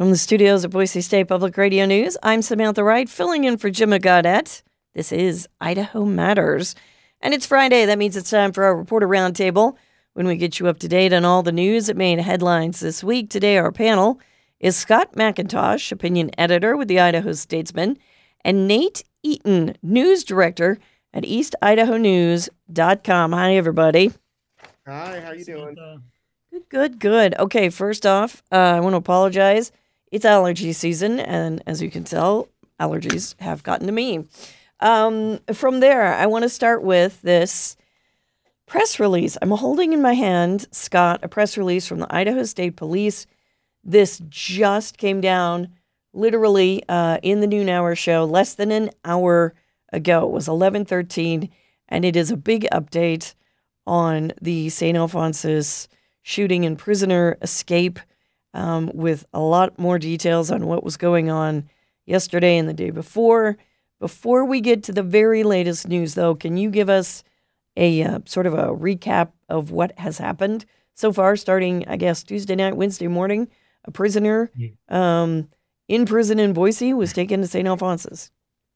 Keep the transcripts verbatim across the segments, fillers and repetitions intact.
From the studios of Boise State Public Radio News, I'm Samantha Wright, filling in for Jim Gaudette. This is Idaho Matters, and it's Friday. That means it's time for our Reporter Roundtable, when we get you up to date on all the news that made headlines this week. Today, our panel is Scott McIntosh, opinion editor with the Idaho Statesman, and Nate Eaton, news director at east idaho news dot com. Hi, everybody. Hi, how you doing? Good, good, good. Okay, first off, uh, I want to apologize. It's allergy season, and as you can tell, allergies have gotten to me. Um, from there, I want to start with this press release. I'm holding in my hand, Scott, a press release from the Idaho State Police. This just came down literally uh, in the noon hour show less than an hour ago. It was eleven thirteen, and it is a big update on the Saint Alphonsus shooting and prisoner escape, um, with a lot more details on what was going on yesterday and the day before. Before we get to the very latest news, though, can you give us a uh, sort of a recap of what has happened so far, starting, I guess, Tuesday night, Wednesday morning? A prisoner um, in prison in Boise was taken to Saint Alphonsus.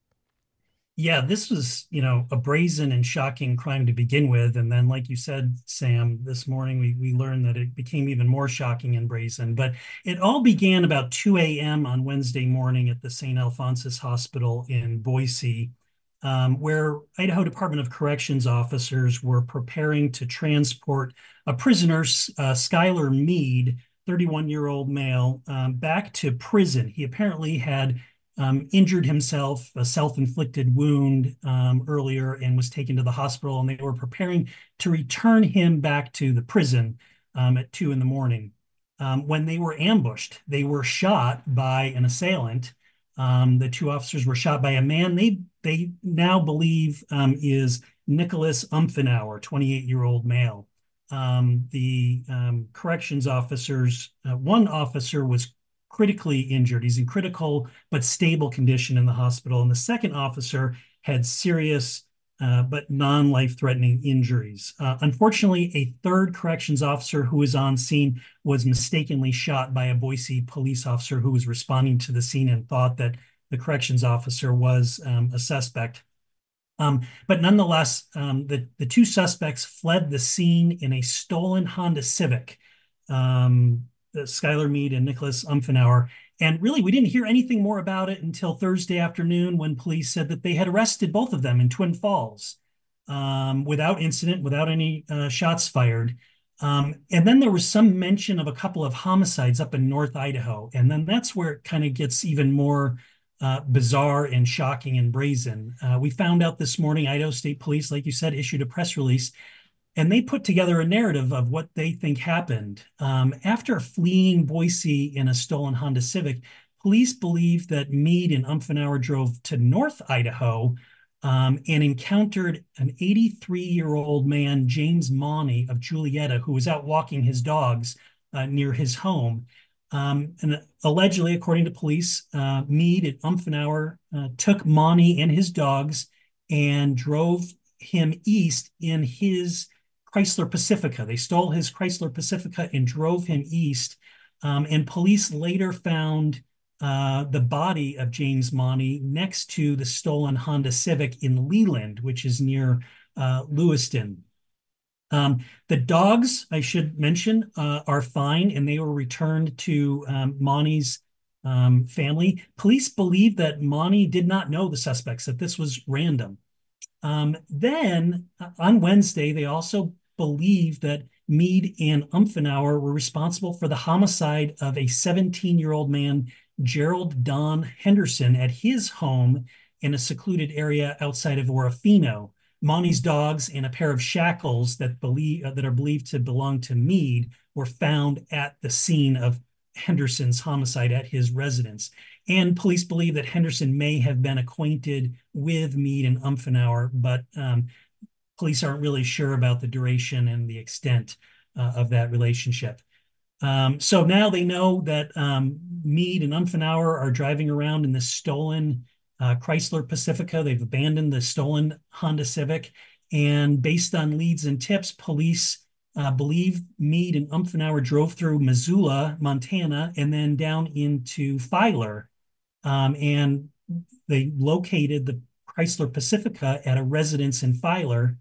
Yeah, this was, you know, a brazen and shocking crime to begin with. And then, like you said, Sam, this morning we, we learned that it became even more shocking and brazen. But it all began about two a.m. on Wednesday morning at the Saint Alphonsus Hospital in Boise, um, where Idaho Department of Corrections officers were preparing to transport a prisoner, uh, Skylar Mead, thirty-one-year-old male, um, back to prison. He apparently had Um, injured himself, a self-inflicted wound um, earlier, and was taken to the hospital, and they were preparing to return him back to the prison um, at two in the morning. Um, when they were ambushed, they were shot by an assailant. Um, the two officers were shot by a man they they now believe um, is Nicholas Umfenauer, twenty-eight-year-old male. Um, the um, corrections officers, uh, one officer was critically injured. He's in critical but stable condition in the hospital. And the second officer had serious uh, but non-life-threatening injuries. Uh, unfortunately, a third corrections officer who was on scene was mistakenly shot by a Boise police officer who was responding to the scene and thought that the corrections officer was um, a suspect. Um, but nonetheless, um, the, the two suspects fled the scene in a stolen Honda Civic. Um, Skylar Mead and Nicholas Umfenauer. And really, we didn't hear anything more about it until Thursday afternoon, when police said that they had arrested both of them in Twin Falls um, without incident, without any uh, shots fired. Um, and then there was some mention of a couple of homicides up in North Idaho. And then that's where it kind of gets even more uh, bizarre and shocking and brazen. Uh, we found out this morning, Idaho State Police, like you said, issued a press release, and they put together a narrative of what they think happened. Um, after fleeing Boise in a stolen Honda Civic, police believe that Mead and Umfenauer drove to North Idaho um, and encountered an eighty-three-year-old man, James Mauney of Julietta, who was out walking his dogs uh, near his home. Um, and allegedly, according to police, uh, Mead and Umfenauer uh, took Mauney and his dogs and drove him east in his Chrysler Pacifica. They stole his Chrysler Pacifica and drove him east. Um, and police later found uh, the body of James Mauney next to the stolen Honda Civic in Leland, which is near uh, Lewiston. Um, the dogs, I should mention, uh, are fine, and they were returned to um, Mauney's um, family. Police believe that Mauney did not know the suspects, that this was random. Um, then uh, on Wednesday, they also believe that Mead and Umfenauer were responsible for the homicide of a seventeen-year-old man, Gerald Don Henderson, at his home in a secluded area outside of Orofino. Mauney's dogs and a pair of shackles that believe uh, that are believed to belong to Mead were found at the scene of Henderson's homicide at his residence. And police believe that Henderson may have been acquainted with Mead and Umfenauer, but um, police aren't really sure about the duration and the extent uh, of that relationship. Um, so now they know that um, Mead and Umfenauer are driving around in this stolen uh, Chrysler Pacifica. They've abandoned the stolen Honda Civic. And based on leads and tips, police uh, believe Meade and Umfenauer drove through Missoula, Montana, and then down into Filer. Um, and they located the Chrysler Pacifica at a residence in Filer.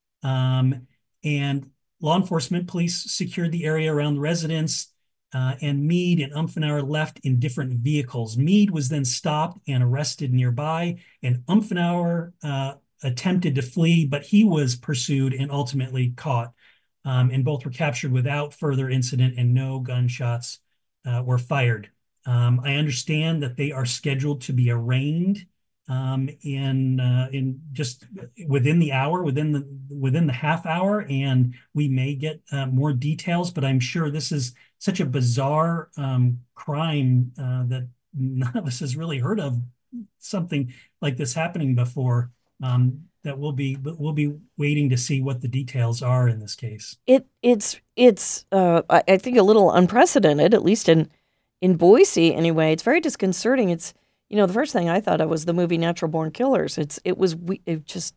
Um, and law enforcement police secured the area around the residence, uh, and Meade and Umfenauer left in different vehicles. Meade was then stopped and arrested nearby, and Umfenauer uh, attempted to flee, but he was pursued and ultimately caught. Um, and both were captured without further incident, and no gunshots uh, were fired. Um, I understand that they are scheduled to be arraigned um, in uh, in just within the hour, within the within the half hour, and we may get uh, more details. But I'm sure this is such a bizarre um, crime uh, that none of us has really heard of something like this happening before. Um, that we'll be we'll be waiting to see what the details are in this case. It it's it's uh, I, I think a little unprecedented, at least in in Boise anyway. It's very disconcerting. It's you know the first thing I thought of was the movie Natural Born Killers. It's it was it just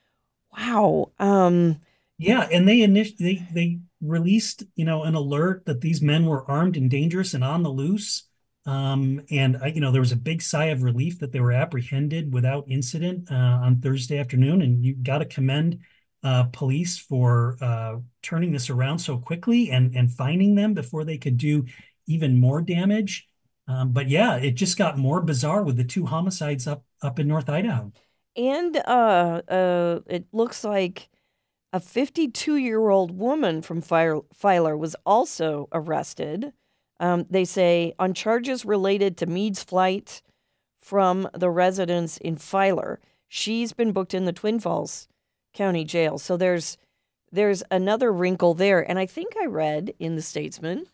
wow. Um, yeah, and they initially they, they released you know an alert that these men were armed and dangerous and on the loose. Um, and I, you know, there was a big sigh of relief that they were apprehended without incident uh, on Thursday afternoon. And you got to commend uh, police for uh, turning this around so quickly and and finding them before they could do even more damage. Um, but yeah, it just got more bizarre with the two homicides up up in North Idaho. and uh, uh, it looks like a fifty-two-year-old woman from Filer was also arrested. Um, they say on charges related to Meade's flight from the residence in Filer. She's been booked in the Twin Falls County Jail. So there's there's another wrinkle there. And I think I read in the Statesman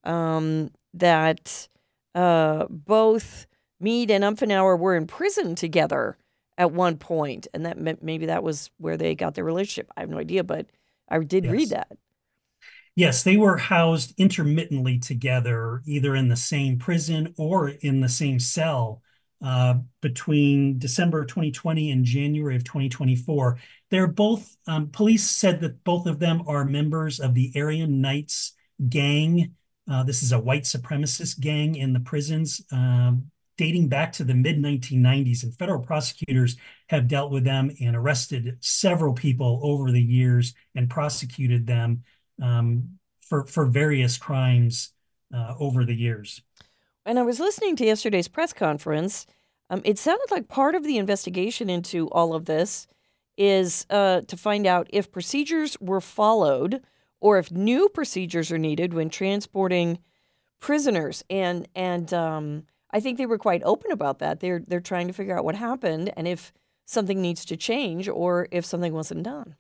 um, that uh, both Meade and Umfenauer were in prison together at one point, and that meant maybe that was where they got their relationship. I have no idea, but I did Yes. read that. Yes, they were housed intermittently together, either in the same prison or in the same cell uh, between December of twenty twenty and January of twenty twenty-four. They're both, um, police said that both of them are members of the Aryan Knights gang. Uh, this is a white supremacist gang in the prisons um, dating back to the mid nineteen nineties, and federal prosecutors have dealt with them and arrested several people over the years and prosecuted them Um, for for various crimes uh, over the years. And I was listening to yesterday's press conference. Um, it sounded like part of the investigation into all of this is uh, to find out if procedures were followed or if new procedures are needed when transporting prisoners. And and um, I think they were quite open about that. They're they're trying to figure out what happened and if something needs to change or if something wasn't done.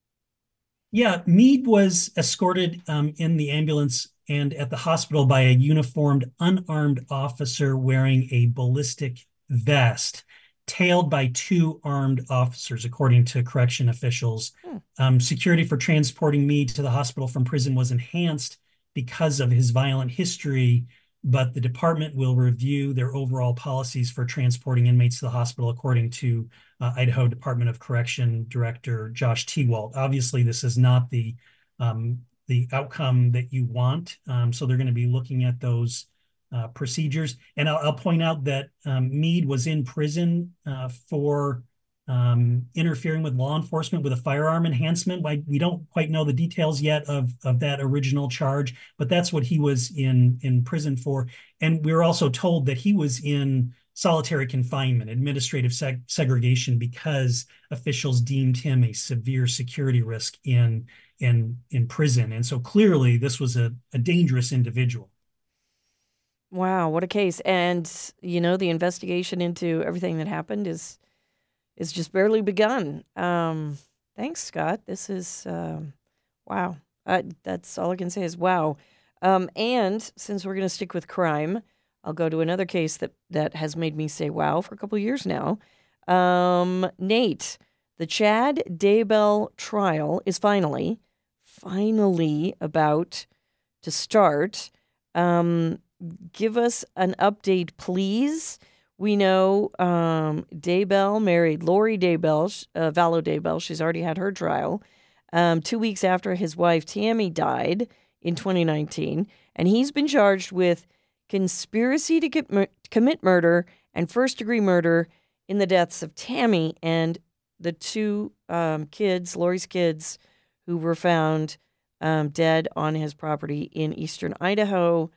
Yeah, Meade was escorted um, in the ambulance and at the hospital by a uniformed, unarmed officer wearing a ballistic vest, tailed by two armed officers, according to correction officials. Hmm. Um, security for transporting Meade to the hospital from prison was enhanced because of his violent history, but the department will review their overall policies for transporting inmates to the hospital, according to uh, Idaho Department of Correction Director Josh Teewalt. Obviously, this is not the um, the outcome that you want, um, so they're going to be looking at those uh, procedures. And I'll, I'll point out that um, Meade was in prison uh, for um, interfering with law enforcement with a firearm enhancement. We don't quite know the details yet of, of that original charge, but that's what he was in, in prison for. And we were also told that he was in solitary confinement, administrative seg- segregation, because officials deemed him a severe security risk in, in, in prison. And so clearly this was a, a dangerous individual. Wow, what a case. And, you know, the investigation into everything that happened is is just barely begun. Um, thanks, Scott. This is, um, wow. Uh, that's all I can say is wow. Um, and since we're going to stick with crime, I'll go to another case that, that has made me say wow for a couple of years now. Um, Nate, the Chad Daybell trial is finally, finally about to start. Um, give us an update, please. We know um, Daybell married Lori Daybell, uh, Vallow Daybell. She's already had her trial. um, two weeks after his wife Tammy died in twenty nineteen. And he's been charged with conspiracy to get mur- commit murder and first degree murder in the deaths of Tammy and the two um, kids, Lori's kids, who were found um, dead on his property in eastern Idaho.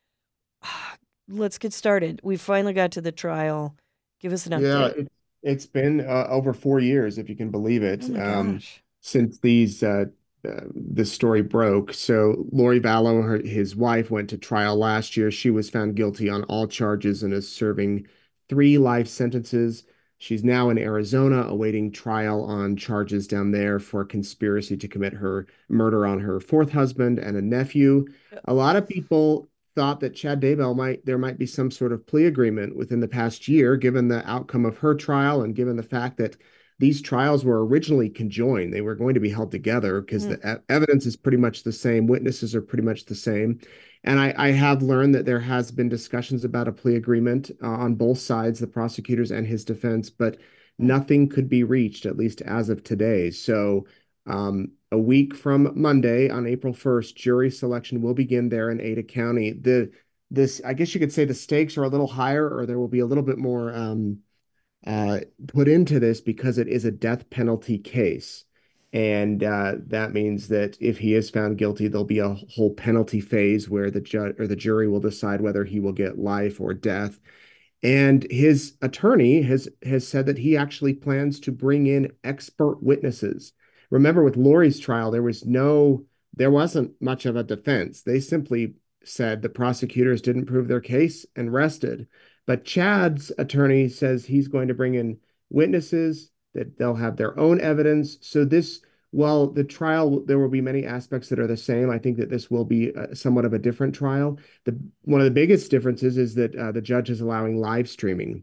Let's get started. We finally got to the trial. Give us an Yeah, update. it, it's been uh, over four years, if you can believe Oh it, my um, gosh. since these uh, uh, this story broke. So Lori Vallow, her, his wife, went to trial last year. She was found guilty on all charges and is serving three life sentences. She's now in Arizona awaiting trial on charges down there for conspiracy to commit her murder on her fourth husband and a nephew. A lot of people thought that Chad Daybell might there might be some sort of plea agreement within the past year, given the outcome of her trial and given the fact that these trials were originally conjoined. They were going to be held together because Mm, the e- evidence is pretty much the same, witnesses are pretty much the same. And I, I have learned that there has been discussions about a plea agreement uh, on both sides, the prosecutors and his defense, but mm, nothing could be reached, at least as of today. So um, a week from Monday, on April first, jury selection will begin there in Ada County. The this, I guess you could say the stakes are a little higher, or there will be a little bit more um, uh, put into this because it is a death penalty case. And uh, that means that if he is found guilty, there'll be a whole penalty phase where the judge or the jury will decide whether he will get life or death. And his attorney has has said that he actually plans to bring in expert witnesses. Remember, with Lori's trial, there was no, there wasn't much of a defense. They simply said the prosecutors didn't prove their case and rested. But Chad's attorney says he's going to bring in witnesses, that they'll have their own evidence. So this, while the trial, there will be many aspects that are the same, I think that this will be a, somewhat of a different trial. The one of the biggest differences is that uh, the judge is allowing live streaming.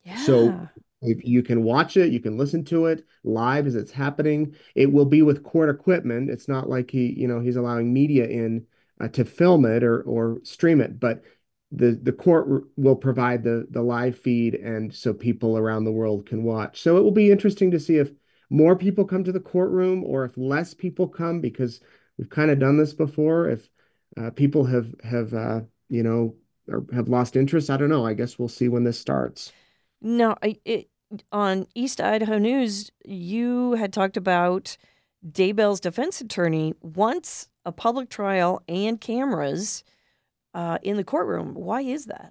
So yeah. if you can watch it, you can listen to it live as it's happening. It will be with court equipment. It's not like he, you know, he's allowing media in uh, to film it or or stream it, but the the court will provide the the live feed, and so people around the world can watch. So it will be interesting to see if more people come to the courtroom or if less people come, because we've kind of done this before. If uh, people have have uh, you know, or have lost interest, I don't know. I guess we'll see when this starts. No, I, it, on East Idaho News, you had talked about Daybell's defense attorney wants a public trial and cameras uh, in the courtroom. Why is that?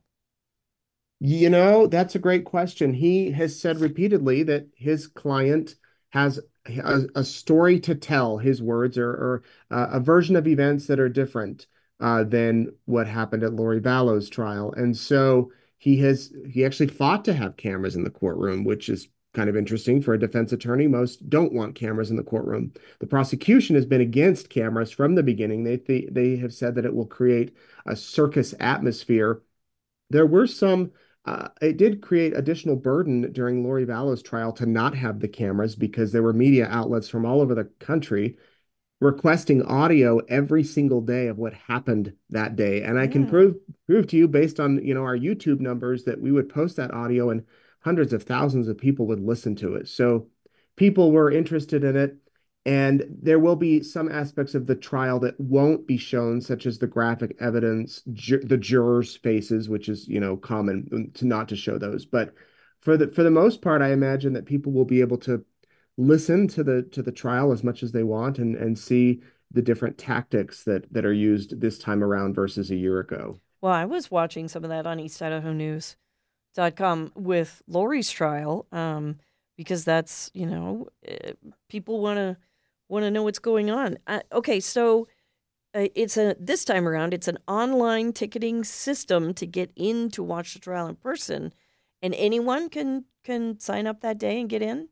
You know, that's a great question. He has said repeatedly that his client has a, a story to tell, his words, or, or uh, a version of events that are different uh, than what happened at Lori Vallow's trial. And so he has, he actually fought to have cameras in the courtroom, which is kind of interesting for a defense attorney. Most don't want cameras in the courtroom. The prosecution has been against cameras from the beginning. They, they, they have said that it will create a circus atmosphere. There were some uh, It did create additional burden during Lori Vallow's trial to not have the cameras, because there were media outlets from all over the country requesting audio every single day of what happened that day. And I can Yeah. prove prove to you, based on, you know, our YouTube numbers, that we would post that audio and hundreds of thousands of people would listen to it. So people were interested in it. And there will be some aspects of the trial that won't be shown, such as the graphic evidence, ju the jurors' faces, which is, you know, common to not to show those. But for the for the most part, I imagine that people will be able to listen to the to the trial as much as they want, and and see the different tactics that that are used this time around versus a year ago. Well, I was watching some of that on East Idaho News dot com with Lori's trial, um, because that's, you know, uh, people want to want to know what's going on. Uh, okay, so uh, it's a this time around it's an online ticketing system to get in to watch the trial in person, and anyone can can sign up that day and get in.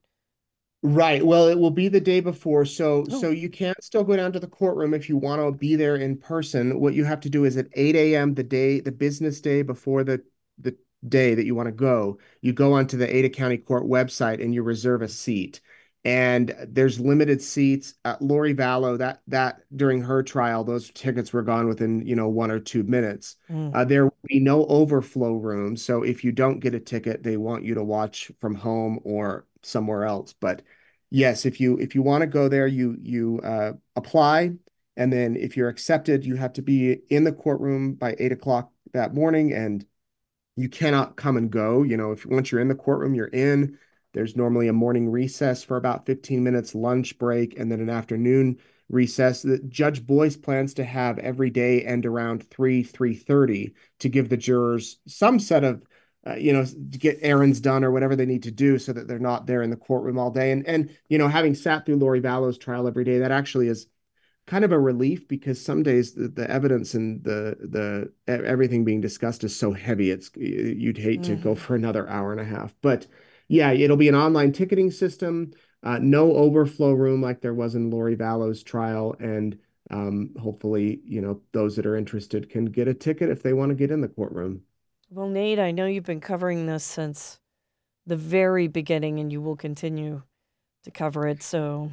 Right. Well, it will be the day before, so Oh, so you can still go down to the courtroom if you want to be there in person. What you have to do is at eight a m the day, the business day before the the day that you want to go, you go onto the Ada County Court website and you reserve a seat. And there's limited seats. Uh, Lori Vallow, that that during her trial, those tickets were gone within, you know, one or two minutes. mm. Uh, there will be no overflow room. So if you don't get a ticket, they want you to watch from home or somewhere else. But yes, if you if you want to go there, you you uh, apply, and then if you're accepted, you have to be in the courtroom by eight o'clock that morning, and you cannot come and go. You know, if once you're in the courtroom, you're in. There's normally a morning recess for about fifteen minutes, lunch break, and then an afternoon recess. The Judge Boyce plans to have every day end around three, three thirty to give the jurors some set of uh, you know, to get errands done or whatever they need to do so that they're not there in the courtroom all day. And and you know, having sat through Lori Vallow's trial every day, that actually is kind of a relief because some days the, the evidence and the the everything being discussed is so heavy it's you'd hate to go Mm-hmm. for another hour and a half. But yeah, it'll be an online ticketing system, uh, no overflow room like there was in Lori Vallow's trial, and um, hopefully, you know, those that are interested can get a ticket if they want to get in the courtroom. Well, Nate, I know you've been covering this since the very beginning, and you will continue to cover it. So,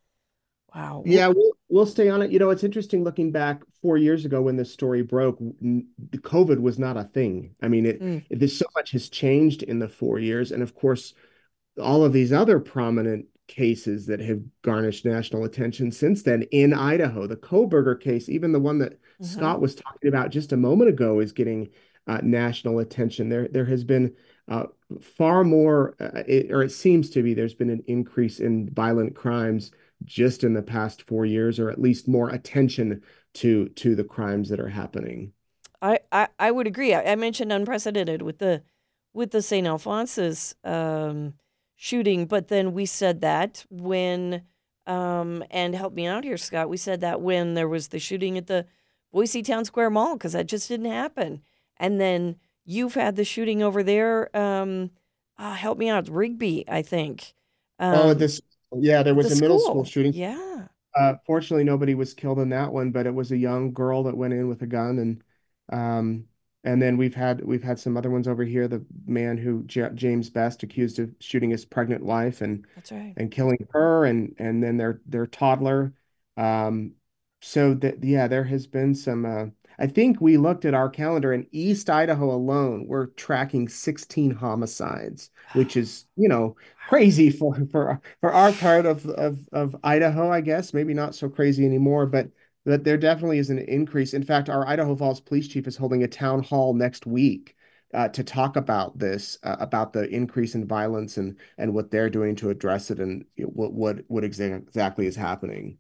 wow. Yeah, we'll we'll stay on it. You know, it's interesting looking back four years ago when this story broke, n- the COVID was not a thing. I mean, it, Mm, it there's so much has changed in the four years, and of course, all of these other prominent cases that have garnished national attention since then in Idaho. The Koberger case, even the one that mm-hmm. Scott was talking about just a moment ago, is getting uh, national attention. There, there has been uh, far more, uh, it, or it seems to be, there's been an increase in violent crimes just in the past four years, or at least more attention to to the crimes that are happening. I, I, I would agree. I, I mentioned unprecedented with the with the Saint Alphonsus um, shooting, but then we said that when um, and help me out here, Scott. We said that when there was the shooting at the Boise Town Square Mall because that just didn't happen. And then you've had the shooting over there. Um, ah, help me out, Rigby, I think, Oh, um, this, yeah, there at was the a middle school school. shooting. Yeah, Uh, fortunately, nobody was killed in that one, but it was a young girl that went in with a gun, and um, and then we've had we've had some other ones over here. The man who J James Best accused of shooting his pregnant wife and that's right. and killing her, and and then their their toddler. Um, so that yeah, there has been some. Uh, I think we looked at our calendar in East Idaho alone. We're tracking sixteen homicides, which is you know crazy for for for our part of of of Idaho, I guess. Maybe not so crazy anymore, but that there definitely is an increase. In fact, our Idaho Falls police chief is holding a town hall next week uh, to talk about this, uh, about the increase in violence and and what they're doing to address it and what what what exa exactly is happening.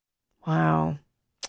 Wow.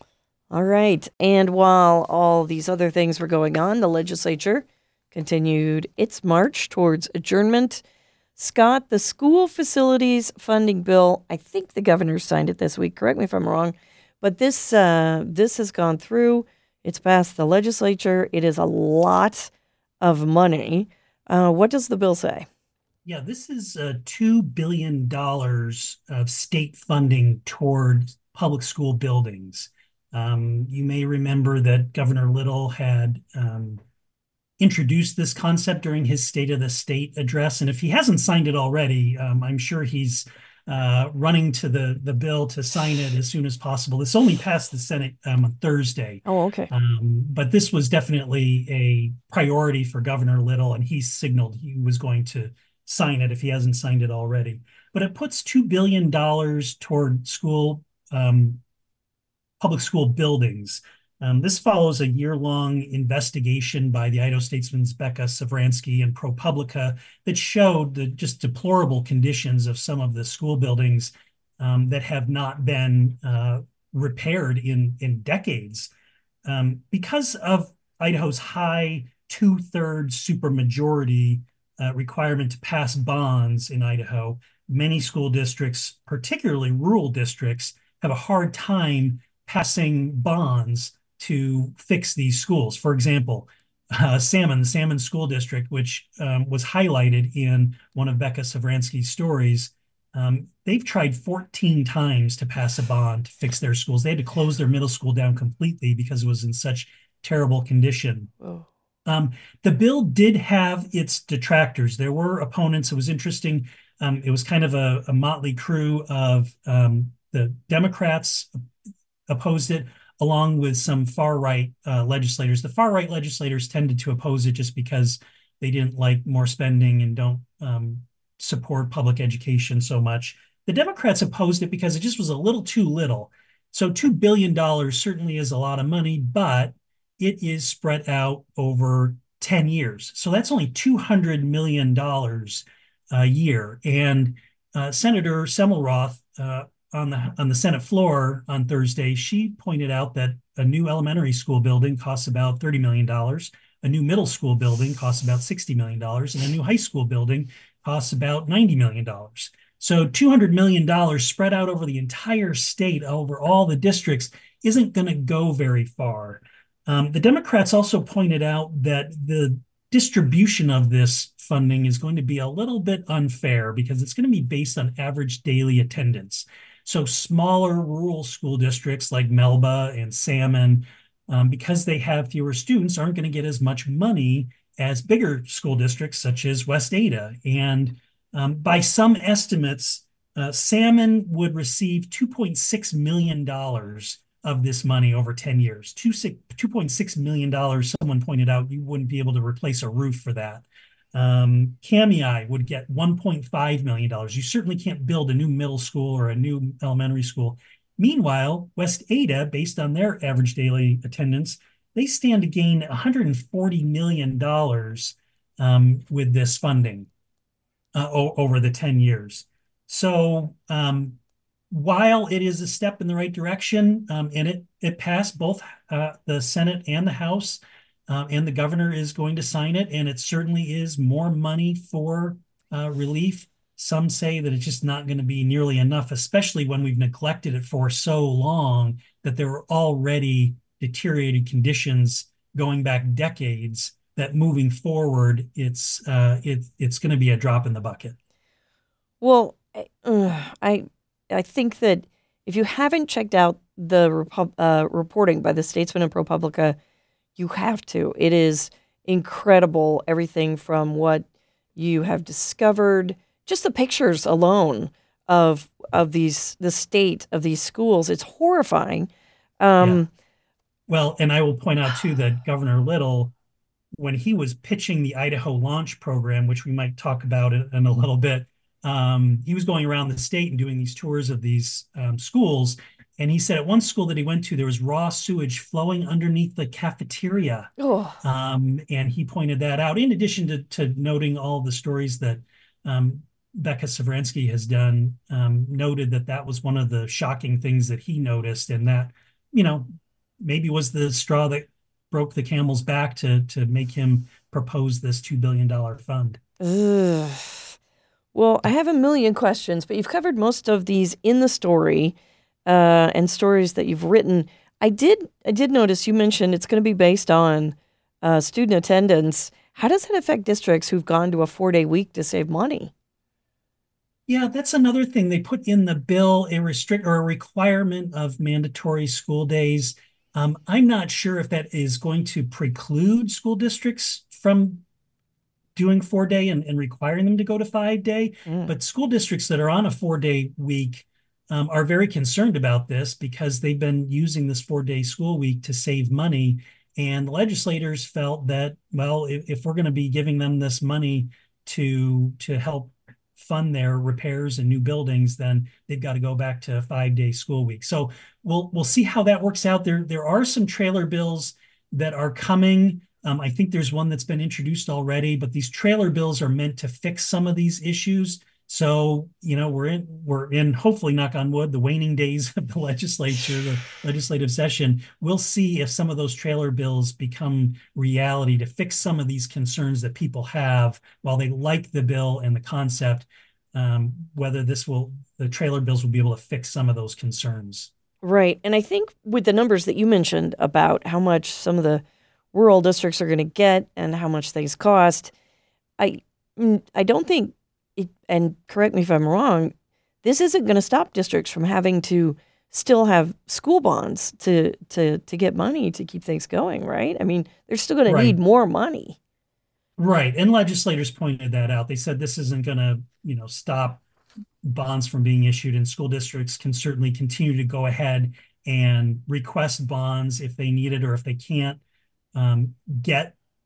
All right. And while all these other things were going on, the legislature continued its march towards adjournment. Scott, the school facilities funding bill, I think the governor signed it this week. Correct me if I'm wrong, but this uh, this has gone through. It's passed the legislature. It is a lot of money. Uh, what does the bill say? Yeah, this is uh, two billion dollars of state funding toward public school buildings. Um, you may remember that Governor Little had um, introduced this concept during his State of the State address. And if he hasn't signed it already, um, I'm sure he's uh, running to the, the bill to sign it as soon as possible. This only passed the Senate um, on Thursday. Oh, okay. Um, but this was definitely a priority for Governor Little, and he signaled he was going to sign it if he hasn't signed it already. But it puts two billion dollars toward school um, public school buildings. Um, this follows a year-long investigation by the Idaho Statesman's Becca Savransky and ProPublica that showed the just deplorable conditions of some of the school buildings um, that have not been uh, repaired in, in decades. Um, because of Idaho's high two-thirds supermajority uh, requirement to pass bonds in Idaho, many school districts, particularly rural districts, have a hard time passing bonds to fix these schools. For example, uh, Salmon, the Salmon School District, which um, was highlighted in one of Becca Savransky's stories, um, they've tried fourteen times to pass a bond to fix their schools. They had to close their middle school down completely because it was in such terrible condition. Oh. Um, the bill did have its detractors. There were opponents. It was interesting. Um, it was kind of a, a motley crew of um, the Democrats opposed it, along with some far-right uh, legislators. The far-right legislators tended to oppose it just because they didn't like more spending and don't um, support public education so much. The Democrats opposed it because it just was a little too little. So two billion dollars certainly is a lot of money, but it is spread out over ten years. So that's only two hundred million dollars a year. And uh, Senator Semmelroth uh, on the on the Senate floor on Thursday, she pointed out that a new elementary school building costs about thirty million dollars, a new middle school building costs about sixty million dollars, and a new high school building costs about ninety million dollars. So two hundred million dollars spread out over the entire state, over all the districts, isn't going to go very far. Um, the Democrats also pointed out that the distribution of this funding is going to be a little bit unfair because it's going to be based on average daily attendance. So smaller rural school districts like Melba and Salmon, um, because they have fewer students, aren't going to get as much money as bigger school districts such as West Ada. And um, by some estimates, uh, Salmon would receive two point six million dollars of this money over ten years. two point six million dollars, someone pointed out, you wouldn't be able to replace a roof for that. Um, Kamiah would get one point five million dollars. You certainly can't build a new middle school or a new elementary school. Meanwhile, West Ada, based on their average daily attendance, they stand to gain one hundred forty million dollars um, with this funding uh, over the ten years. So um, while it is a step in the right direction, um, and it, it passed both uh, the Senate and the House, um, and the governor is going to sign it, and it certainly is more money for uh, relief. Some say that it's just not going to be nearly enough, especially when we've neglected it for so long that there were already deteriorated conditions going back decades, that moving forward, it's uh, it, it's going to be a drop in the bucket. Well, uh, I I think that if you haven't checked out the Repu- uh, reporting by the Statesman and ProPublica, you have to. It is incredible, everything from what you have discovered, just the pictures alone of of these the state of these schools. It's horrifying. Um, yeah. Well, and I will point out too that Governor Little, when he was pitching the Idaho Launch Program, which we might talk about in, in a little bit, um, he was going around the state and doing these tours of these um, schools. And he said at one school that he went to, there was raw sewage flowing underneath the cafeteria. oh. Um, and he pointed that out, in addition to, to noting all the stories that um, Becca Severansky has done, um, noted that that was one of the shocking things that he noticed. And that, you know, maybe was the straw that broke the camel's back to to make him propose this two billion dollars fund. Ugh. Well, I have a million questions, but you've covered most of these in the story uh, and stories that you've written. I did I did notice you mentioned it's going to be based on uh, student attendance. How does that affect districts who've gone to a four-day week to save money? Yeah, that's another thing. They put in the bill a restrict or a requirement of mandatory school days. Um, I'm not sure if that is going to preclude school districts from doing four day and, and requiring them to go to five day. Mm. But school districts that are on a four day week um, are very concerned about this because they've been using this four day school week to save money. And legislators felt that, well, if, if we're going to be giving them this money to, to help fund their repairs and new buildings, then they've got to go back to a five-day school week. So we'll we'll see how that works out. There there are some trailer bills that are coming. Um, I think there's one that's been introduced already, but these trailer bills are meant to fix some of these issues. So, you know, we're in we're in hopefully, knock on wood, the waning days of the legislature, the legislative session. We'll see if some of those trailer bills become reality to fix some of these concerns that people have while they like the bill and the concept. Um, whether this will the trailer bills will be able to fix some of those concerns. Right. And I think with the numbers that you mentioned about how much some of the rural districts are going to get and how much things cost, I I don't think It, and correct me if I'm wrong, this isn't going to stop districts from having to still have school bonds to to to get money to keep things going, right? I mean, they're still going Right. to need more money. Right. And legislators pointed that out. They said this isn't going to, you know, stop bonds from being issued, and school districts can certainly continue to go ahead and request bonds if they need it, or if they can't um, get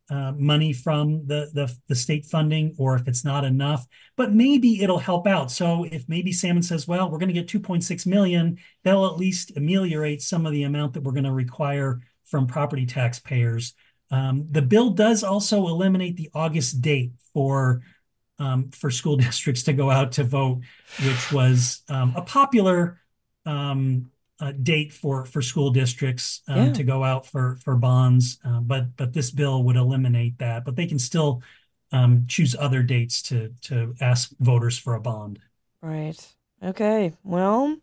uh, money from the, the the state funding, or if it's not enough, but maybe it'll help out. So if maybe Salmon says, well, we're going to get two point six million, they'll at least ameliorate some of the amount that we're going to require from property taxpayers. Um, the bill does also eliminate the August date for um, for school districts to go out to vote, which was um, a popular um, uh, date for for school districts um, Yeah. to go out for for bonds. Uh, but but this bill would eliminate that. But they can still um, choose other dates to to ask voters for a bond. Right. Okay. Well,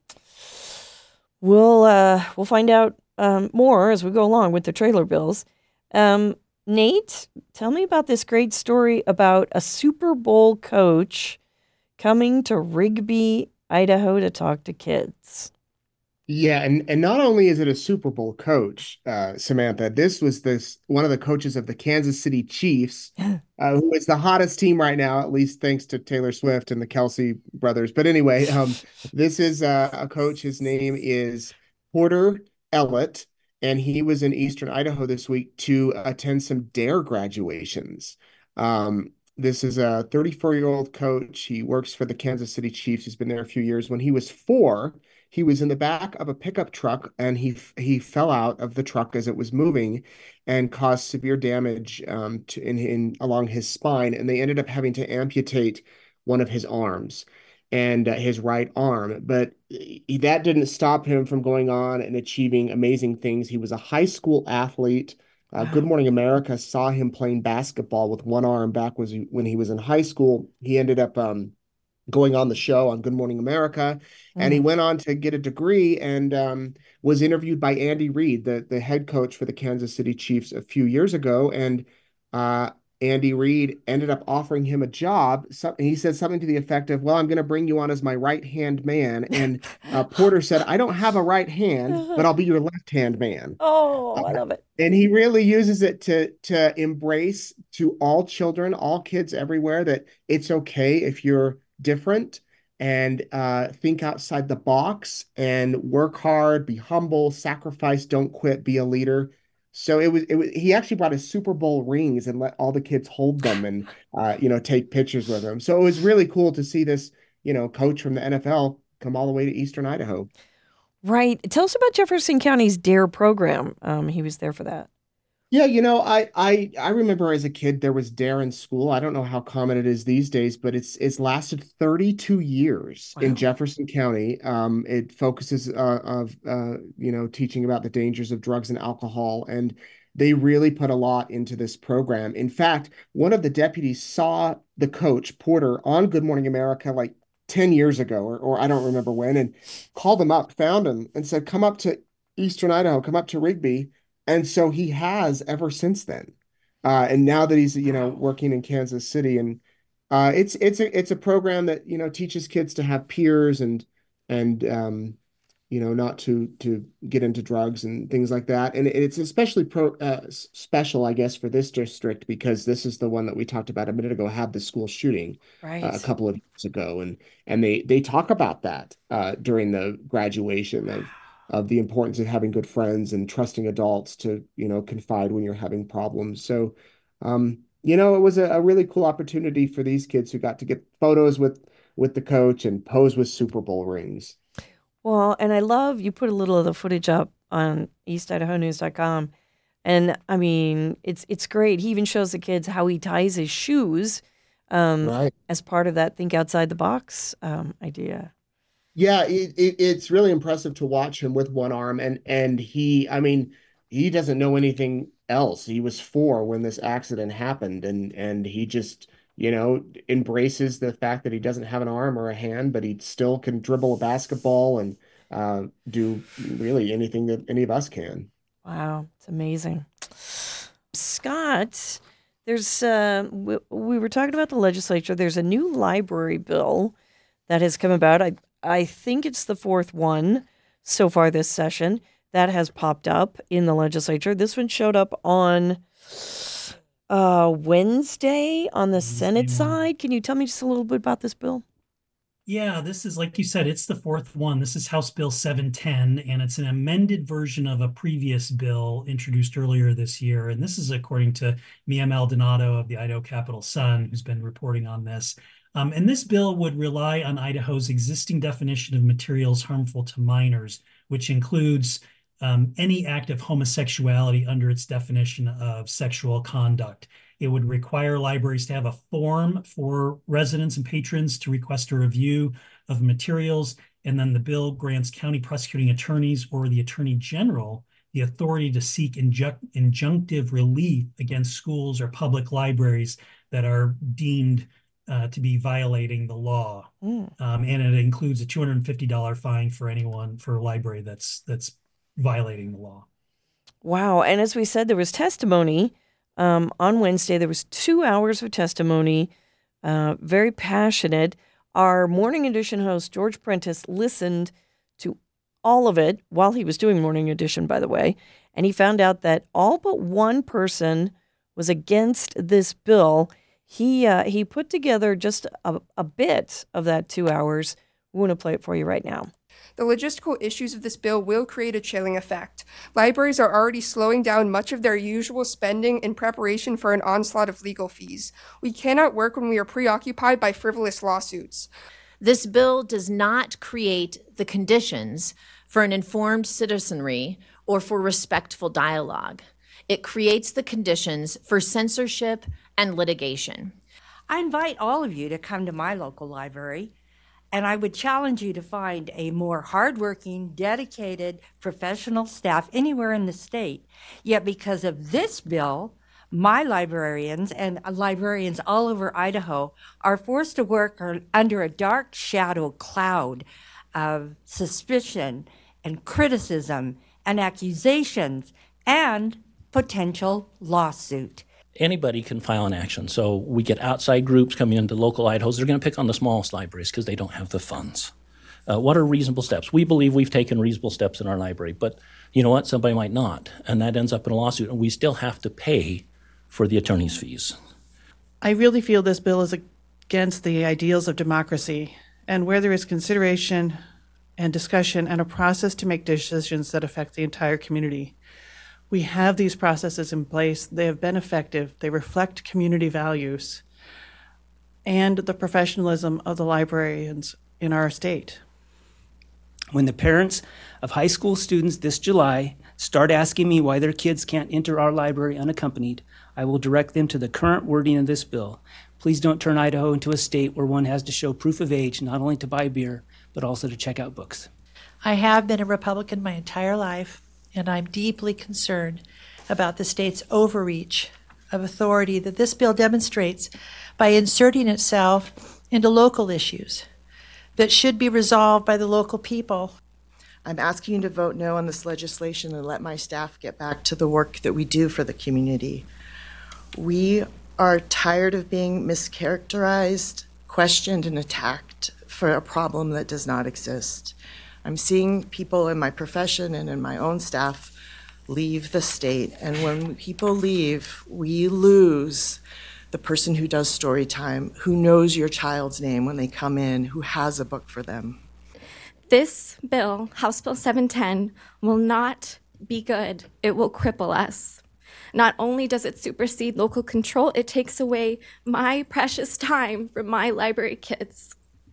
we'll uh, we'll find out um, more as we go along with the trailer bills. Um, Nate, tell me about this great story about a Super Bowl coach coming to Rigby, Idaho to talk to kids. Yeah, and and not only is it a Super Bowl coach, uh, Samantha, this was this one of the coaches of the Kansas City Chiefs, uh, who is the hottest team right now, at least thanks to Taylor Swift and the Kelsey brothers. But anyway, um, this is uh, a coach. His name is Porter Ellett, and he was in Eastern Idaho this week to attend some DARE graduations. Um, this is a thirty-four-year-old coach. He works for the Kansas City Chiefs. He's been there a few years. When he was four, he was in the back of a pickup truck and he he fell out of the truck as it was moving and caused severe damage um, to, in, in along his spine. And they ended up having to amputate one of his arms and uh, his right arm. But he, that didn't stop him from going on and achieving amazing things. He was a high school athlete. Uh, Good Wow. Morning America saw him playing basketball with one arm back was when he was in high school. He ended up um, going on the show on Good Morning America, and he Mm. went on to get a degree and um, was interviewed by Andy Reid, the the head coach for the Kansas City Chiefs, a few years ago, and uh, Andy Reid ended up offering him a job. So, he said something to the effect of, "Well, I'm going to bring you on as my right hand man." And uh, Porter said, "I don't have a right hand, but I'll be your left hand man." Oh, Uh, I love it. and he really uses it to to embrace to all children, all kids everywhere, that it's okay if you're different and uh, think outside the box and work hard, be humble, sacrifice, don't quit, be a leader. So it was it was he actually brought his Super Bowl rings and let all the kids hold them and uh, you know take pictures with them. So it was really cool to see this you know coach from the N F L come all the way to Eastern Idaho. Right. Tell us about Jefferson County's DARE program. Um, he was there for that. Yeah, you know, I I I remember as a kid there was DARE in school. I don't know how common it is these days, but it's it's lasted thirty-two years in Wow. Jefferson County. Um, it focuses uh, of uh, you know teaching about the dangers of drugs and alcohol, and they really put a lot into this program. In fact, one of the deputies saw the coach Porter on Good Morning America like ten years ago, or or I don't remember when, and called him up, found him, and said, "Come up to Eastern Idaho, come up to Rigby." And so he has ever since then. Uh, and now that he's, you know, Wow. working in Kansas City, and uh, it's it's a it's a program that, you know, teaches kids to have peers and and um, you know, not to to get into drugs and things like that. And it's especially pro uh, s- special, I guess, for this district because this is the one that we talked about a minute ago, had the school shooting uh, a Right. couple of years ago, and and they they talk about that uh, during the graduation of of the importance of having good friends and trusting adults to, you know, confide when you're having problems. So, um, you know, it was a, a really cool opportunity for these kids who got to get photos with with the coach and pose with Super Bowl rings. Well, and I love you put a little of the footage up on east idaho news dot com. And I mean, it's it's great. He even shows the kids how he ties his shoes um, Right. as part of that think outside the box um, idea. Yeah, it, it, it's really impressive to watch him with one arm, and and he, I mean, he doesn't know anything else. He was four when this accident happened, and and he just, you know, embraces the fact that he doesn't have an arm or a hand, but he still can dribble a basketball and uh, do really anything that any of us can. Wow, it's amazing. Scott, there's uh, we, we were talking about the legislature. There's a new library bill that has come about. I I think it's the fourth one so far this session that has popped up in the legislature. This one showed up on uh, Wednesday on the Wednesday Senate morning. side. Can you tell me just a little bit about this bill? Yeah, this is, like you said, it's the fourth one. This is House Bill seven ten, and it's an amended version of a previous bill introduced earlier this year. And this is according to Mia Maldonado of the Idaho Capital Sun, who's been reporting on this. Um, and this bill would rely on Idaho's existing definition of materials harmful to minors, which includes um, any act of homosexuality under its definition of sexual conduct. It would require libraries to have a form for residents and patrons to request a review of materials. And then the bill grants county prosecuting attorneys or the attorney general the authority to seek inju- injunctive relief against schools or public libraries that are deemed uh, to be violating the law. Mm. Um, and it includes a two hundred fifty dollars fine for anyone, for a library that's that's violating the law. Wow. And as we said, there was testimony. Um, on Wednesday, there was two hours of testimony, uh, very passionate. Our Morning Edition host, George Prentice, listened to all of it while he was doing Morning Edition, by the way, and he found out that all but one person was against this bill. He uh, he put together just a, a bit of that two hours. We want to play it for you right now. The logistical issues of this bill will create a chilling effect. Libraries are already slowing down much of their usual spending in preparation for an onslaught of legal fees. We cannot work when we are preoccupied by frivolous lawsuits. This bill does not create the conditions for an informed citizenry or for respectful dialogue. It creates the conditions for censorship and litigation. I invite all of you to come to my local library. And I would challenge you to find a more hardworking, dedicated, professional staff anywhere in the state. Yet because of this bill, my librarians and librarians all over Idaho are forced to work under a dark shadow cloud of suspicion and criticism and accusations and potential lawsuit. Anybody can file an action. So we get outside groups coming into local Idahos. They're going to pick on the smallest libraries because they don't have the funds. Uh, what are reasonable steps? We believe we've taken reasonable steps in our library, but you know what? Somebody might not, and that ends up in a lawsuit, and we still have to pay for the attorney's fees. I really feel this bill is against the ideals of democracy, and where there is consideration and discussion and a process to make decisions that affect the entire community. We have these processes in place. They have been effective. They reflect community values and the professionalism of the librarians in our state. When the parents of high school students this July start asking me why their kids can't enter our library unaccompanied, I will direct them to the current wording of this bill. Please don't turn Idaho into a state where one has to show proof of age, not only to buy beer, but also to check out books. I have been a Republican my entire life, and I'm deeply concerned about the state's overreach of authority that this bill demonstrates by inserting itself into local issues that should be resolved by the local people. I'm asking you to vote no on this legislation and let my staff get back to the work that we do for the community. We are tired of being mischaracterized, questioned, and attacked for a problem that does not exist. I'm seeing people in my profession and in my own staff leave the state, and when people leave, we lose the person who does story time, who knows your child's name when they come in, who has a book for them. This bill, House Bill seven ten, will not be good. It will cripple us. Not only does it supersede local control, it takes away my precious time from my library kids.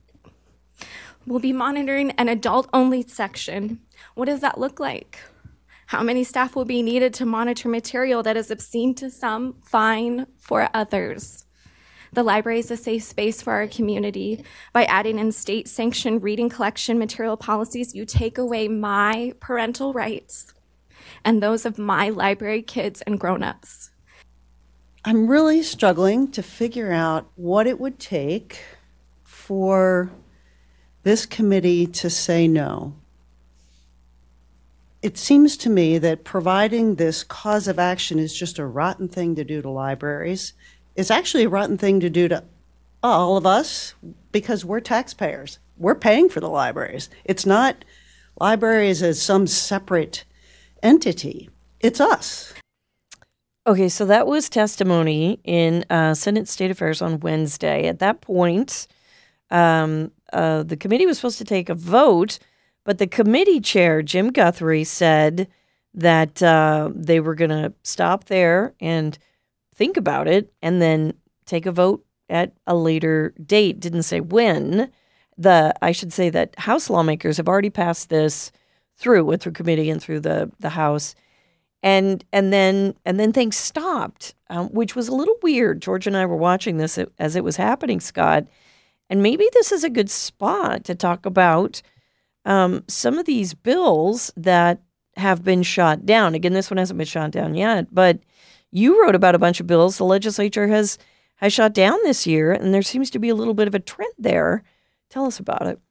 We'll be monitoring an adult-only section. What does that look like? How many staff will be needed to monitor material that is obscene to some, fine for others? The library is a safe space for our community. By adding in state-sanctioned reading collection material policies, you take away my parental rights and those of my library kids and grown-ups. I'm really struggling to figure out what it would take for this committee to say no. It seems to me that providing this cause of action is just a rotten thing to do to libraries. It's actually a rotten thing to do to all of us because we're taxpayers. We're paying for the libraries. It's not libraries as some separate entity. It's us. Okay, so that was testimony in uh, Senate State Affairs on Wednesday. At that point, um, uh, the committee was supposed to take a vote, but the committee chair, Jim Guthrie, said that uh, they were going to stop there and think about it and then take a vote at a later date. Didn't say when. The I should say that House lawmakers have already passed this through, went through committee and through the, the House. And and then and then things stopped, um, which was a little weird. George and I were watching this as it was happening, Scott. And maybe this is a good spot to talk about um, some of these bills that have been shot down. Again, this one hasn't been shot down yet, but you wrote about a bunch of bills the legislature has has shot down this year, and there seems to be a little bit of a trend there. Tell us about it.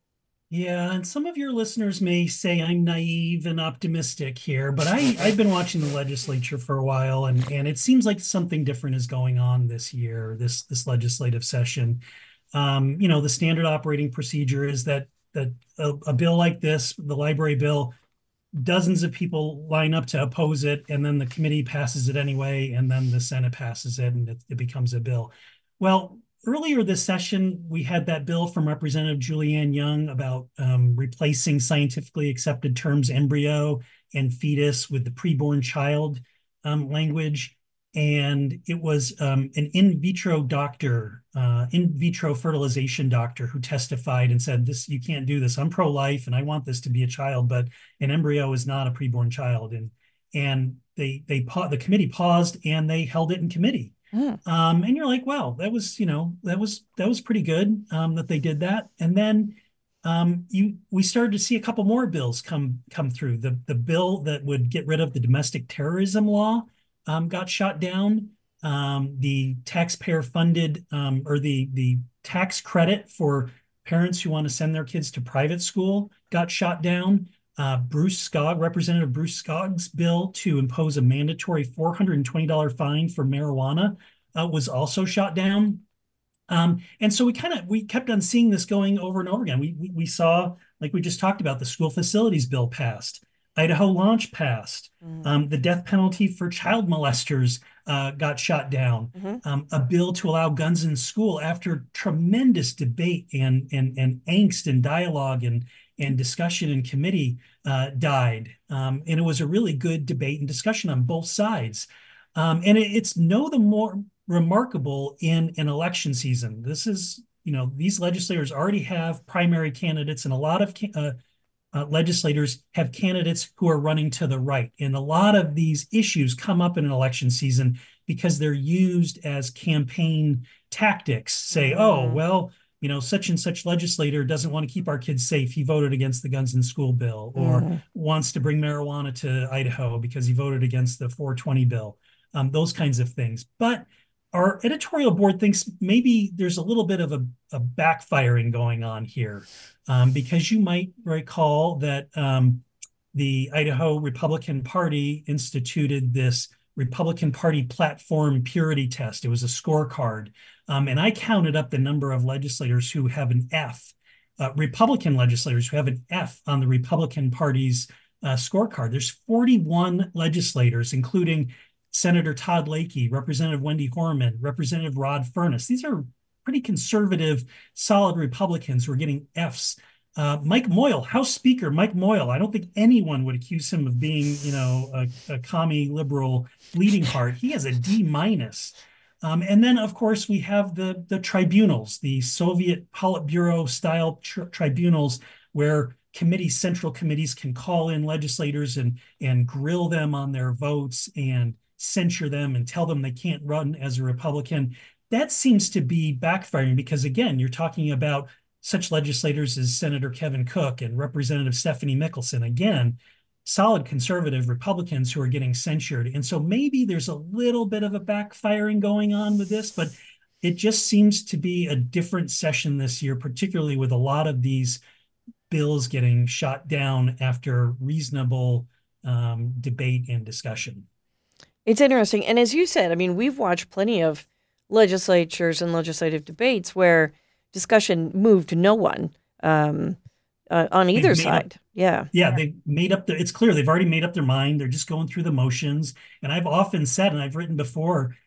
Yeah, and some of your listeners may say I'm naive and optimistic here, but I, I've been watching the legislature for a while, and, and it seems like something different is going on this year, this this legislative session. Um, you know, the standard operating procedure is that that a, a bill like this, the library bill, dozens of people line up to oppose it, and then the committee passes it anyway, and then the Senate passes it, and it, it becomes a bill. Well, earlier this session, we had that bill from Representative Julianne Young about um, replacing scientifically accepted terms embryo and fetus with the preborn child um, language. And it was um, an in vitro doctor, uh, in vitro fertilization doctor who testified and said, "This, you can't do this. I'm pro-life and I want this to be a child, but an embryo is not a preborn child." And and they they the committee paused and they held it in committee. Mm. Um, and you're like, wow, that was, you know, that was that was pretty good um, that they did that. And then um, you we started to see a couple more bills come come through. The the bill that would get rid of the domestic terrorism law um, got shot down. Um, the taxpayer funded um, or the the tax credit for parents who want to send their kids to private school got shot down. Uh, Bruce Skog, Representative Bruce Skog's bill to impose a mandatory four hundred twenty dollars fine for marijuana uh, was also shot down. Um, and so we kind of, we kept on seeing this going over and over again. We, we, we saw, like we just talked about, the school facilities bill passed, Idaho launch passed, mm-hmm. um, the death penalty for child molesters uh, got shot down, mm-hmm. um, a bill to allow guns in school after tremendous debate and, and, and angst and dialogue and, and discussion in committee uh, died. Um, and it was a really good debate and discussion on both sides. Um, and it, it's no the more remarkable in an election season. This is, you know, these legislators already have primary candidates, and a lot of uh, uh, legislators have candidates who are running to the right. And a lot of these issues come up in an election season because they're used as campaign tactics. Say, mm-hmm. oh, well, you know, such and such legislator doesn't want to keep our kids safe. He voted against the guns in school bill, or mm-hmm. wants to bring marijuana to Idaho because he voted against the four twenty bill, um, those kinds of things. But our editorial board thinks maybe there's a little bit of a, a backfiring going on here, um, because you might recall that um, the Idaho Republican Party instituted this Republican Party platform purity test. It was a scorecard. Um, and I counted up the number of legislators who have an F, uh, Republican legislators who have an F on the Republican Party's uh, scorecard. There's forty-one legislators, including Senator Todd Lakey, Representative Wendy Horman, Representative Rod Furness. These are pretty conservative, solid Republicans who are getting Fs. Uh, Mike Moyle, House Speaker Mike Moyle, I don't think anyone would accuse him of being, you know, a, a commie liberal bleeding heart. He has a D minus. Um, and then, of course, we have the, the tribunals, the Soviet Politburo style tri- tribunals, where committees, central committees can call in legislators and, and grill them on their votes and censure them and tell them they can't run as a Republican. That seems to be backfiring because, again, you're talking about such legislators as Senator Kevin Cook and Representative Stephanie Mickelson, again, solid conservative Republicans who are getting censured. And so maybe there's a little bit of a backfiring going on with this, but it just seems to be a different session this year, particularly with a lot of these bills getting shot down after reasonable um, debate and discussion. It's interesting. And as you said, I mean, we've watched plenty of legislatures and legislative debates where discussion moved no one um, uh, on either side. Up, yeah. Yeah, they've made up the, it's clear they've already made up their mind. They're just going through the motions. And I've often said, and I've written before,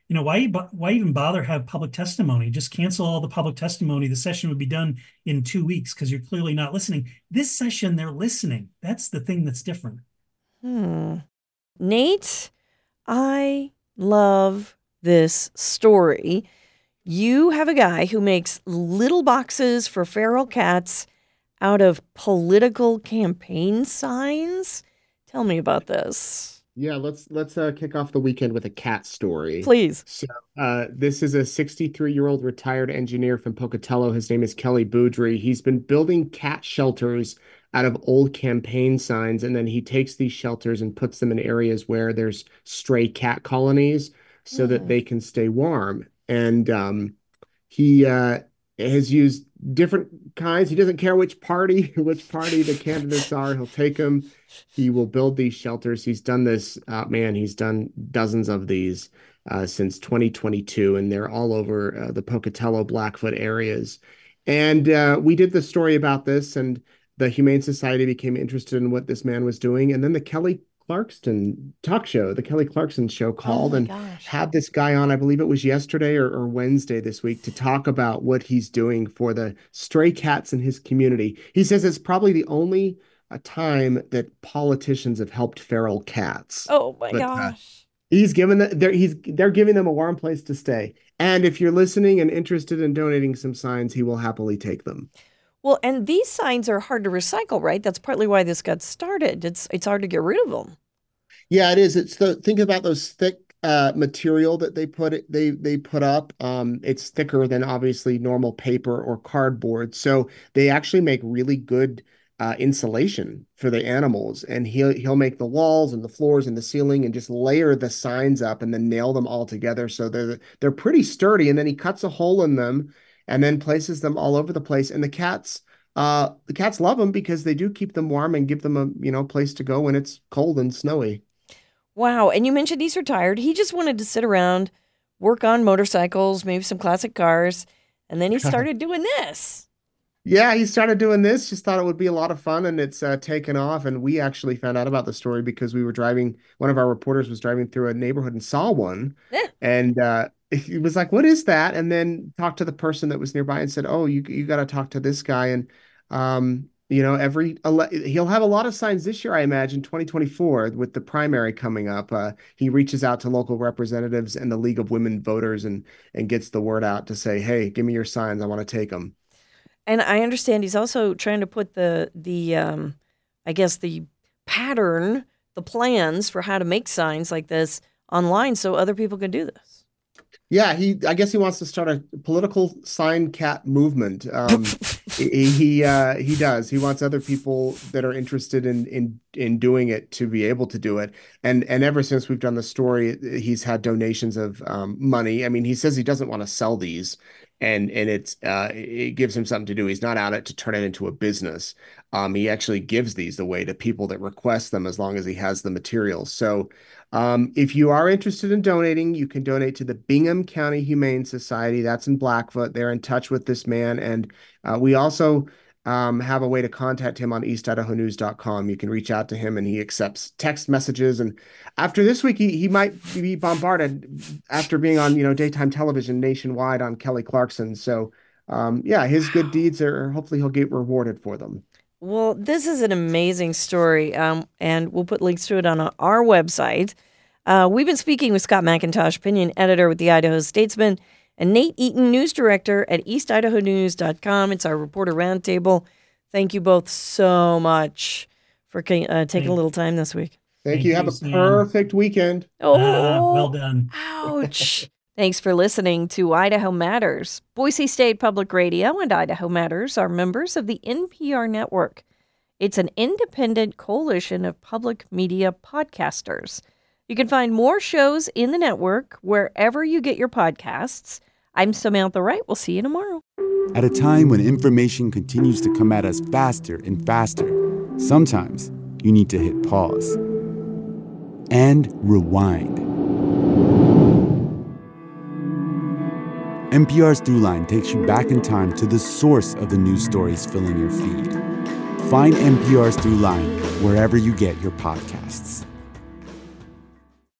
you know, why why even bother have public testimony? Just cancel all the public testimony. The session would be done in two weeks because you're clearly not listening. This session, they're listening. That's the thing that's different. Hmm. Nate, I love this story. You have a guy who makes little boxes for feral cats out of political campaign signs. Tell me about this. Yeah, let's let's uh, kick off the weekend with a cat story. Please. So uh, this is a sixty-three-year-old retired engineer from Pocatello. His name is Kelly Boudry. He's been building cat shelters out of old campaign signs, and then he takes these shelters and puts them in areas where there's stray cat colonies so mm. that they can stay warm. And um, he uh, has used different kinds. He doesn't care which party, which party the candidates are. He'll take them. He will build these shelters. He's done this, uh, man, he's done dozens of these uh, since twenty twenty-two, and they're all over uh, the Pocatello, Blackfoot areas. And uh, we did the story about this, and the Humane Society became interested in what this man was doing. And then the Kelly Clarkson talk show, the Kelly Clarkson show called oh and gosh. had this guy on, I believe it was yesterday or, or Wednesday this week, to talk about what he's doing for the stray cats in his community. He says it's probably the only a time that politicians have helped feral cats. Oh my but, gosh. Uh, he's given the, they're, he's, they're giving them a warm place to stay. And if you're listening and interested in donating some signs, he will happily take them. Well, and these signs are hard to recycle, right? That's partly why this got started. It's it's hard to get rid of them. Yeah, it is. It's the think about those thick uh, material that they put it, they they put up. Um, it's thicker than obviously normal paper or cardboard, so they actually make really good uh, insulation for the animals. And he'll he'll make the walls and the floors and the ceiling and just layer the signs up and then nail them all together so they're they're pretty sturdy. And then he cuts a hole in them and then places them all over the place. And the cats, uh, the cats love them because they do keep them warm and give them a, you know, place to go when it's cold and snowy. Wow. And you mentioned he's retired. He just wanted to sit around, work on motorcycles, maybe some classic cars. And then he started doing this. Yeah, he started doing this, just thought it would be a lot of fun, and it's uh, taken off. And we actually found out about the story because we were driving, one of our reporters was driving through a neighborhood and saw one. Yeah. And, uh, he was like, what is that? And then talked to the person that was nearby and said, oh, you you got to talk to this guy. And, um, you know, every ele- he'll have a lot of signs this year, I imagine, twenty twenty-four with the primary coming up. Uh, he reaches out to local representatives and the League of Women Voters and and gets the word out to say, hey, give me your signs. I want to take them. And I understand he's also trying to put the, the um, I guess, the pattern, the plans for how to make signs like this online so other people can do this. Yeah, he. I guess he wants to start a political sign cat movement. Um, he he, uh, he does. He wants other people that are interested in in in doing it to be able to do it. And and ever since we've done the story, he's had donations of um, money. I mean, he says he doesn't want to sell these, and and it's uh, it gives him something to do. He's not out it to turn it into a business. Um, he actually gives these away to people that request them as long as he has the materials. So. Um, if you are interested in donating, you can donate to the Bingham County Humane Society. That's in Blackfoot. They're in touch with this man. And uh, we also um, have a way to contact him on east idaho news dot com. You can reach out to him and he accepts text messages. And after this week, he, he might be bombarded after being on, you know, daytime television nationwide on Kelly Clarkson. So, um, yeah, his good deeds are, hopefully he'll get rewarded for them. Well, this is an amazing story, um, and we'll put links to it on our website. Uh, we've been speaking with Scott McIntosh, opinion editor with the Idaho Statesman, and Nate Eaton, news director at east idaho news dot com. It's our reporter roundtable. Thank you both so much for uh, taking Thanks. a little time this week. Thank, Thank you. Have you, a Sam. perfect weekend. Oh, ah, well done. Ouch. Thanks for listening to Idaho Matters. Boise State Public Radio and Idaho Matters are members of the N P R network. It's an independent coalition of public media podcasters. You can find more shows in the network wherever you get your podcasts. I'm Samantha Wright. We'll see you tomorrow. At a time when information continues to come at us faster and faster, sometimes you need to hit pause and rewind. N P R's Throughline takes you back in time to the source of the news stories filling your feed. Find N P R's Throughline wherever you get your podcasts.